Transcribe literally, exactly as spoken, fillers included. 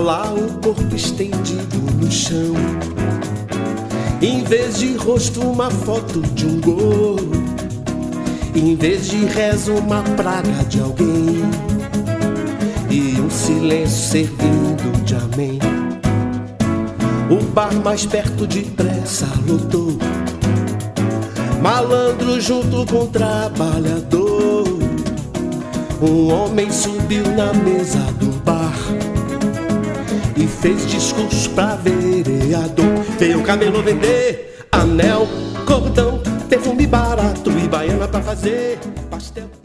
lá o corpo estendido no chão. Em vez de rosto, uma foto de um gol. Em vez de rezo, uma praga de alguém. E um silêncio servindo de amém. O bar mais perto depressa lotou. Malandro junto com trabalhador. Um homem subiu na mesa do bar e fez discurso pra vereador. Veio o camelo vender anel, cordão, perfume barato e baiana pra fazer pastel.